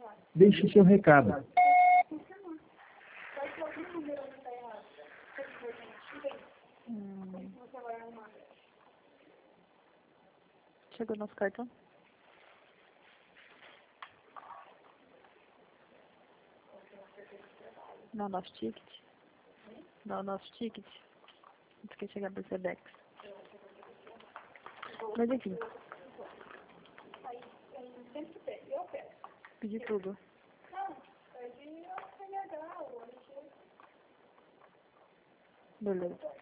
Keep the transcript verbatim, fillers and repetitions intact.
Deixe seu recado. Hum. Chegou nosso cartão? Não, nosso ticket. Não, nosso ticket. Antes que chegar pro Sedex. Mas enfim. Pedi tudo. Beleza.